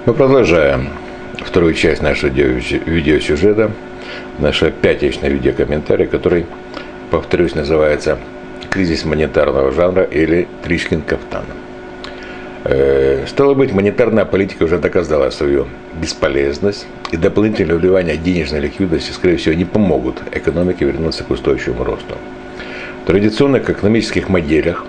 Мы продолжаем вторую часть нашего видеосюжета, наше пятичное видеокомментарий, который, повторюсь, называется «Кризис монетарного жанра» или «Тришкин кафтан». Стало быть, монетарная политика уже доказала свою бесполезность, и дополнительное вливание денежной ликвидности, скорее всего, не помогут экономике вернуться к устойчивому росту. В традиционных экономических моделях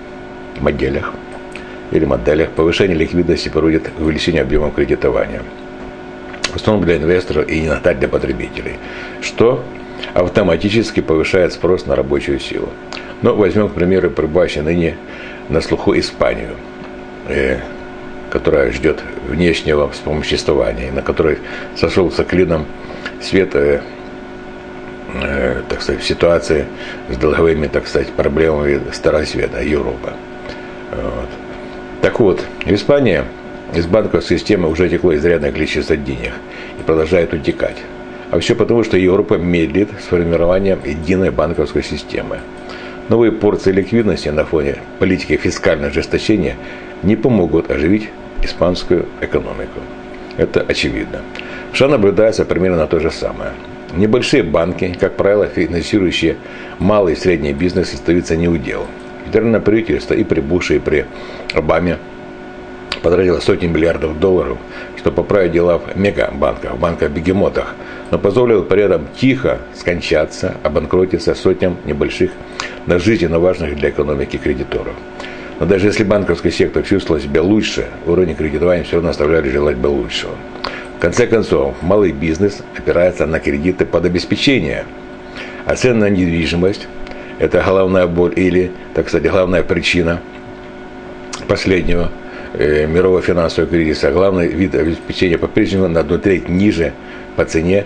повышение ликвидности приводит к увеличению объема кредитования, в основном для инвесторов и иногда для потребителей, что автоматически повышает спрос на рабочую силу. Но возьмем, к примеру, пребывающую ныне на слуху Испанию, которая ждет внешнего вспомоществования, на которой сошелся клином свет, так сказать, в ситуации с долговыми, так сказать, проблемами Старого Света, Европа. Вот. Так вот, в Испании из банковской системы уже текло изрядное количество денег и продолжает утекать. А все потому, что Европа медлит с формированием единой банковской системы. Новые порции ликвидности на фоне политики фискального ожесточения не помогут оживить испанскую экономику. Это очевидно. В США наблюдается примерно то же самое. Небольшие банки, как правило, финансирующие малый и средний бизнес, остаются неудел. Федеральное правительство и при Буше, и при Обаме потратило сотни миллиардов долларов, чтобы поправить дела в мегабанках, банках-бегемотах, но позволило при этом тихо скончаться, обанкротиться сотням небольших, но жизненно важных для экономики кредиторов. Но даже если банковский сектор чувствовал себя лучше, уровни кредитования все равно оставляли желать бы лучшего. В конце концов, малый бизнес опирается на кредиты под обеспечение, а цены на недвижимость – это головная боль или, так сказать, главная причина последнего мирового финансового кризиса. Главный вид обеспечения по-прежнему на 1/3 ниже по цене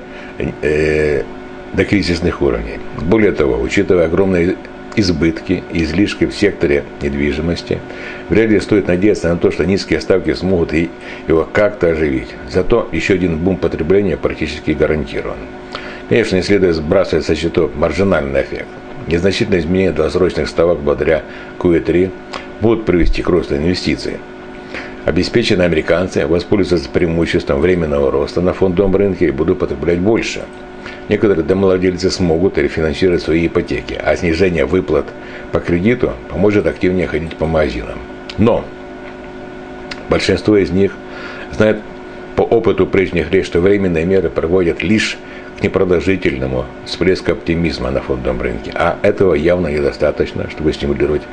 до кризисных уровней. Более того, учитывая огромные избытки и излишки в секторе недвижимости, вряд ли стоит надеяться на то, что низкие ставки смогут его как-то оживить. Зато еще один бум потребления практически гарантирован. Конечно, не следует сбрасывать со счетов маржинальный эффект. Незначительные изменения долгосрочных ставок благодаря QE3 будут привести к росту инвестиций. Обеспеченные американцы воспользуются преимуществом временного роста на фондовом рынке и будут потреблять больше. Некоторые домовладельцы смогут рефинансировать свои ипотеки, а снижение выплат по кредиту поможет активнее ходить по магазинам. Но большинство из них знает по опыту прежних лет, что временные меры проводят лишь к непродолжительному всплеску оптимизма на фондовом рынке, а этого явно недостаточно, чтобы стимулировать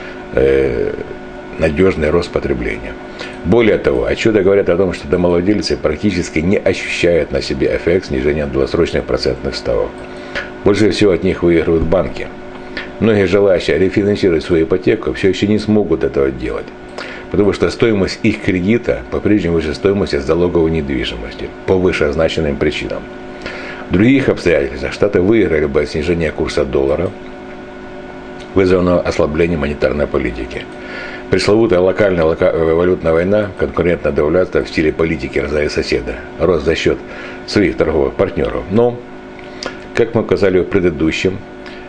надежный рост потребления. Более того, отчеты говорят о том, что домовладельцы практически не ощущают на себе эффект снижения долгосрочных процентных ставок. Больше всего от них выигрывают банки. Многие желающие рефинансировать свою ипотеку все еще не смогут этого делать, потому что стоимость их кредита по-прежнему выше стоимости залоговой недвижимости по вышеозначенным причинам. В других обстоятельствах Штаты выиграли бы от снижения курса доллара, вызванного ослаблением монетарной политики. Пресловутая локальная валютная война, конкурентное давлятство в стиле политики «раздай соседа», рост за счет своих торговых партнеров. Но, как мы указали в предыдущем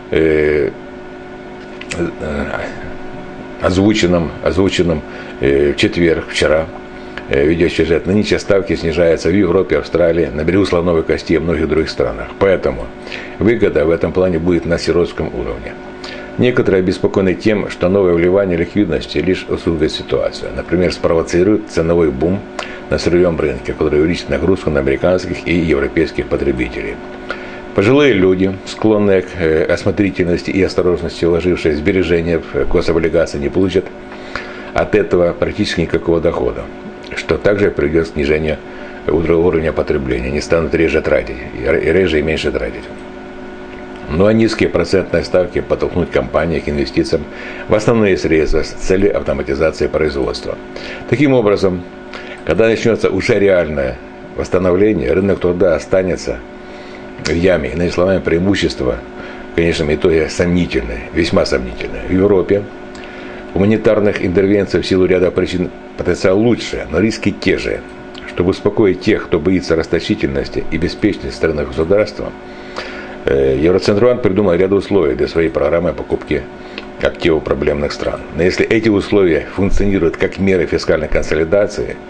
озвученном в четверг, вчера, видеосюжет, нынче ставки снижаются в Европе, Австралии, на берегу слоновой кости и многих других странах. Поэтому выгода в этом плане будет на сиротском уровне. Некоторые обеспокоены тем, что новое вливание ликвидности лишь усугубит ситуацию. Например, спровоцирует ценовой бум на сырьевом рынке, который увеличит нагрузку на американских и европейских потребителей. Пожилые люди, склонные к осмотрительности и осторожности, вложившие сбережения в гособлигации, не получат от этого практически никакого дохода, что также приведет к снижению уровня потребления. Они станут реже тратить, реже и меньше тратить. Ну а низкие процентные ставки подтолкнут компании к инвестициям в основные средства с целью автоматизации производства. Таким образом, когда начнется уже реальное восстановление, рынок труда останется в яме. Иными словами, преимущества, в конечном итоге, сомнительные, весьма сомнительные. В Европе гуманитарных интервенций в силу ряда причин потенциал лучше, но риски те же. Чтобы успокоить тех, кто боится расточительности и беспечности стороны государства, Евроцентробанк придумал ряд условий для своей программы покупки активов проблемных стран. Но если эти условия функционируют как меры фискальной консолидации,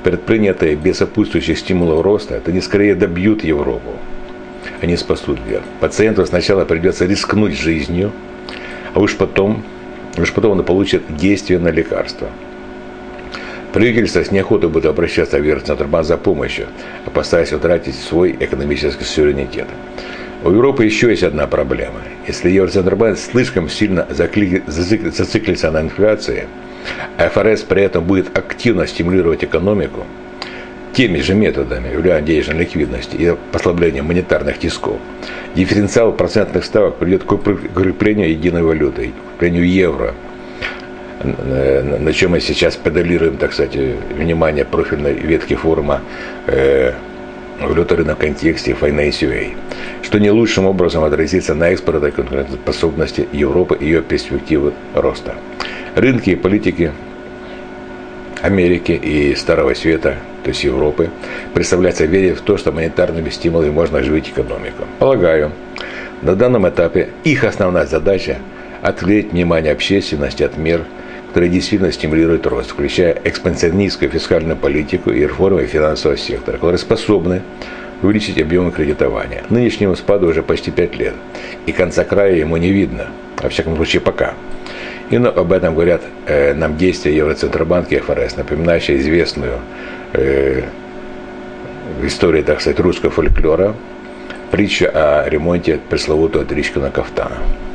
предпринятые без сопутствующих стимулов роста, это не скорее добьют Европу, они спасут мир. Пациенту сначала придется рискнуть жизнью, а уж потом он получит действие на лекарство. Правительство с неохотой будет обращаться в Евроцентробанк за помощью, опасаясь утратить свой экономический суверенитет. У Европы еще есть одна проблема. Если Евроцентробанк слишком сильно зациклится на инфляции, а ФРС при этом будет активно стимулировать экономику теми же методами влияния денежной ликвидности и послабления монетарных тисков, дифференциал процентных ставок приведет к укреплению единой валюты, к укреплению евро, на чем мы сейчас педалируем, так сказать, внимание профильной ветки форума «Валюта рынок в контексте Finance UA», что не лучшим образом отразится на экспортной конкурентоспособности Европы и ее перспективы роста. Рынки и политики Америки и Старого Света, то есть Европы, представляется верить в то, что монетарными стимулами можно оживить экономику. Полагаю, на данном этапе их основная задача – отвлечь внимание общественности от мер, которые действительно стимулируют рост, включая экспансионистскую фискальную политику и реформы финансового сектора, которые способны увеличить объемы кредитования. Нынешнему спаду уже почти 5 лет, и конца края ему не видно, во всяком случае пока. И об этом говорят нам действия Евроцентробанка и ФРС, напоминающие известную в истории, так сказать, русского фольклора притчу о ремонте пресловутого Тришкина кафтана.